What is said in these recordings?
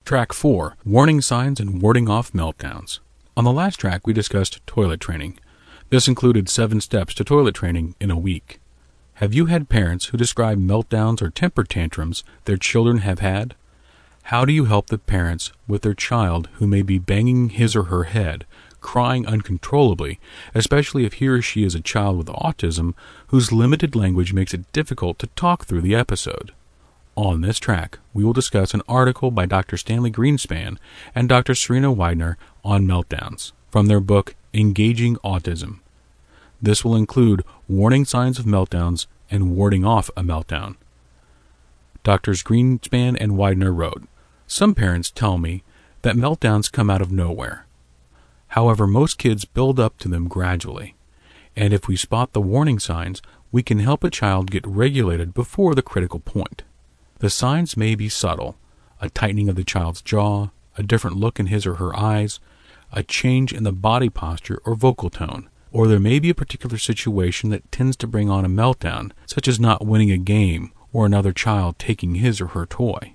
Track 4, Warning Signs and Warding Off Meltdowns. On the last track, we discussed toilet training. This included 7 steps to toilet training in a week. Have you had parents who describe meltdowns or temper tantrums their children have had? How do you help the parents with their child who may be banging his or her head, crying uncontrollably, especially if he or she is a child with autism whose limited language makes it difficult to talk through the episode? On this track, we will discuss an article by Dr. Stanley Greenspan and Dr. Serena Widener on meltdowns from their book Engaging Autism. This will include warning signs of meltdowns and warding off a meltdown. Drs. Greenspan and Widener wrote, "Some parents tell me that meltdowns come out of nowhere. However, most kids build up to them gradually, and if we spot the warning signs, we can help a child get regulated before the critical point. The signs may be subtle: a tightening of the child's jaw, a different look in his or her eyes, a change in the body posture or vocal tone, or there may be a particular situation that tends to bring on a meltdown, such as not winning a game or another child taking his or her toy.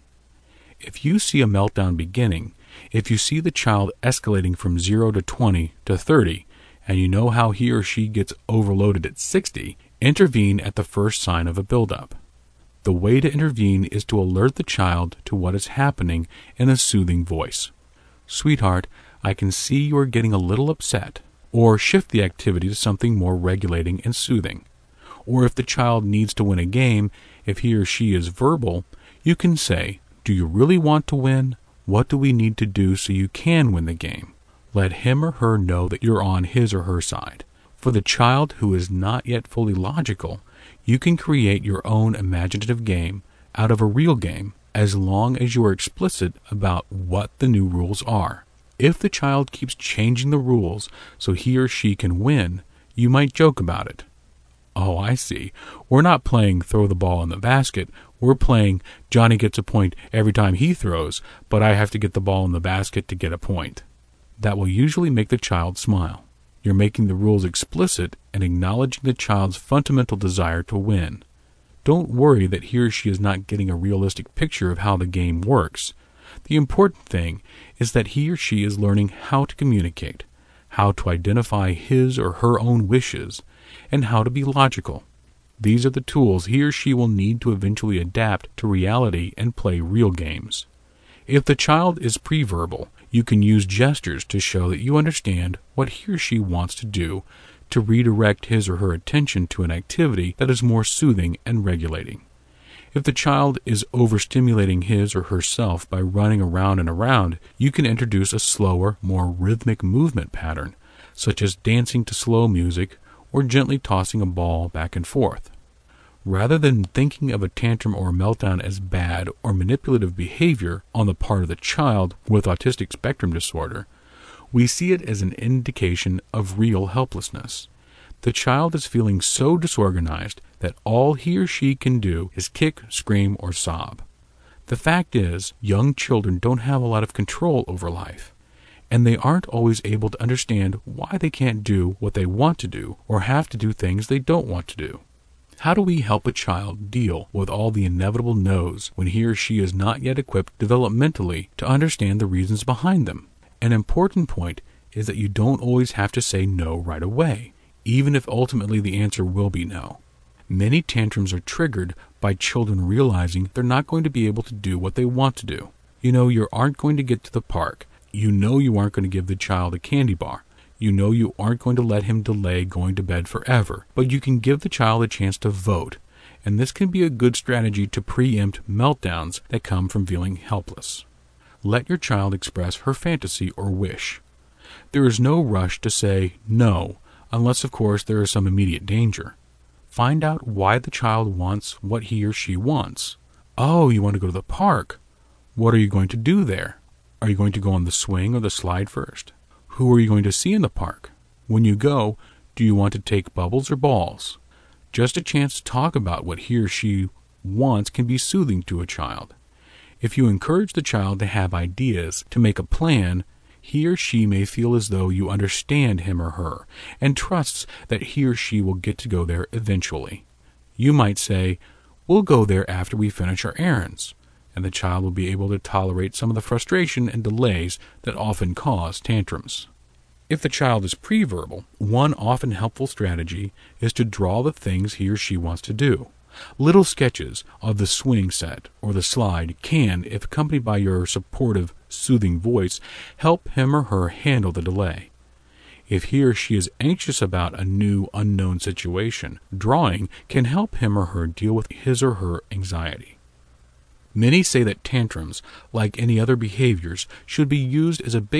If you see a meltdown beginning, if you see the child escalating from 0 to 20 to 30, and you know how he or she gets overloaded at 60, intervene at the first sign of a buildup. The way to intervene is to alert the child to what is happening in a soothing voice. 'Sweetheart, I can see you are getting a little upset,' or shift the activity to something more regulating and soothing. Or if the child needs to win a game, if he or she is verbal, you can say, 'Do you really want to win? What do we need to do so you can win the game?' Let him or her know that you're on his or her side. For the child who is not yet fully logical, you can create your own imaginative game out of a real game as long as you are explicit about what the new rules are. If the child keeps changing the rules so he or she can win, you might joke about it. 'Oh, I see. We're not playing throw the ball in the basket. We're playing Johnny gets a point every time he throws, but I have to get the ball in the basket to get a point.' That will usually make the child smile. You're making the rules explicit and acknowledging the child's fundamental desire to win. Don't worry that he or she is not getting a realistic picture of how the game works. The important thing is that he or she is learning how to communicate, how to identify his or her own wishes, and how to be logical. These are the tools he or she will need to eventually adapt to reality and play real games. If the child is pre-verbal, you can use gestures to show that you understand what he or she wants to do to redirect his or her attention to an activity that is more soothing and regulating. If the child is overstimulating his or herself by running around and around, you can introduce a slower, more rhythmic movement pattern, such as dancing to slow music or gently tossing a ball back and forth. Rather than thinking of a tantrum or a meltdown as bad or manipulative behavior on the part of the child with autistic spectrum disorder, we see it as an indication of real helplessness. The child is feeling so disorganized that all he or she can do is kick, scream, or sob. The fact is, young children don't have a lot of control over life, and they aren't always able to understand why they can't do what they want to do or have to do things they don't want to do. How do we help a child deal with all the inevitable no's when he or she is not yet equipped developmentally to understand the reasons behind them? An important point is that you don't always have to say no right away, even if ultimately the answer will be no. Many tantrums are triggered by children realizing they're not going to be able to do what they want to do. You aren't going to get to the park. You aren't going to give the child a candy bar. You aren't going to let him delay going to bed forever, but you can give the child a chance to vote, and this can be a good strategy to preempt meltdowns that come from feeling helpless. Let your child express her fantasy or wish. There is no rush to say no, unless of course there is some immediate danger. Find out why the child wants what he or she wants. Oh, you want to go to the park. What are you going to do there? Are you going to go on the swing or the slide first? Who are you going to see in the park? When you go, do you want to take bubbles or balls? Just a chance to talk about what he or she wants can be soothing to a child. If you encourage the child to have ideas, to make a plan, he or she may feel as though you understand him or her and trusts that he or she will get to go there eventually. You might say, "We'll go there after we finish our errands." and the child will be able to tolerate some of the frustration and delays that often cause tantrums. If the child is pre-verbal, one often helpful strategy is to draw the things he or she wants to do. Little sketches of the swing set or the slide can, if accompanied by your supportive, soothing voice, help him or her handle the delay. If he or she is anxious about a new, unknown situation, drawing can help him or her deal with his or her anxiety. Many say that tantrums, like any other behaviors, should be used as a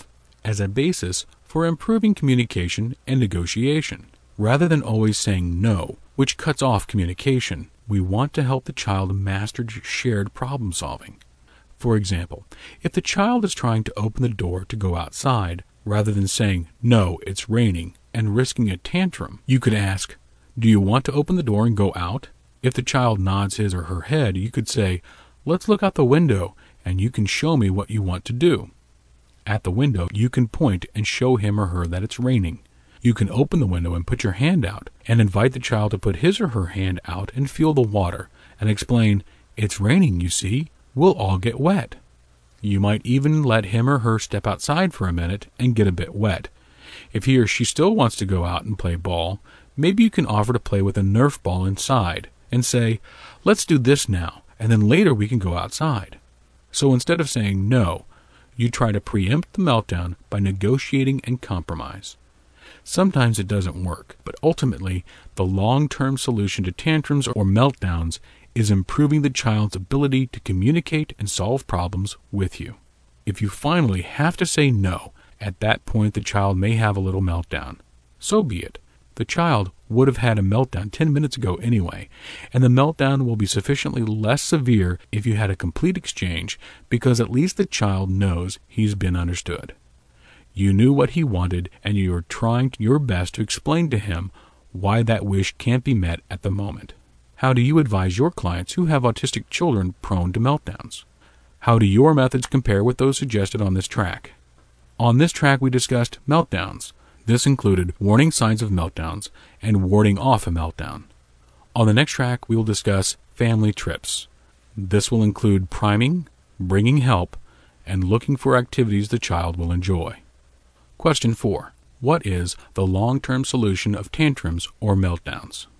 basis for improving communication and negotiation. Rather than always saying no, which cuts off communication, we want to help the child master shared problem solving. For example, if the child is trying to open the door to go outside, rather than saying, "No, it's raining," and risking a tantrum, you could ask, "Do you want to open the door and go out?" If the child nods his or her head, you could say, "Let's look out the window, and you can show me what you want to do." At the window, you can point and show him or her that it's raining. You can open the window and put your hand out, and invite the child to put his or her hand out and feel the water, and explain, "It's raining, you see. We'll all get wet." You might even let him or her step outside for a minute and get a bit wet. If he or she still wants to go out and play ball, maybe you can offer to play with a Nerf ball inside, and say, "Let's do this now, and then later we can go outside." So instead of saying no, you try to preempt the meltdown by negotiating and compromise. Sometimes it doesn't work, but ultimately, the long-term solution to tantrums or meltdowns is improving the child's ability to communicate and solve problems with you. If you finally have to say no, at that point the child may have a little meltdown. So be it. The child would have had a meltdown 10 minutes ago anyway, and the meltdown will be sufficiently less severe if you had a complete exchange, because at least the child knows he's been understood. You knew what he wanted, and you are trying your best to explain to him why that wish can't be met at the moment. How do you advise your clients who have autistic children prone to meltdowns? How do your methods compare with those suggested on this track? On this track, we discussed meltdowns. This included warning signs of meltdowns and warding off a meltdown. On the next track, we will discuss family trips. This will include priming, bringing help, and looking for activities the child will enjoy. Question 4. What is the long-term solution of tantrums or meltdowns?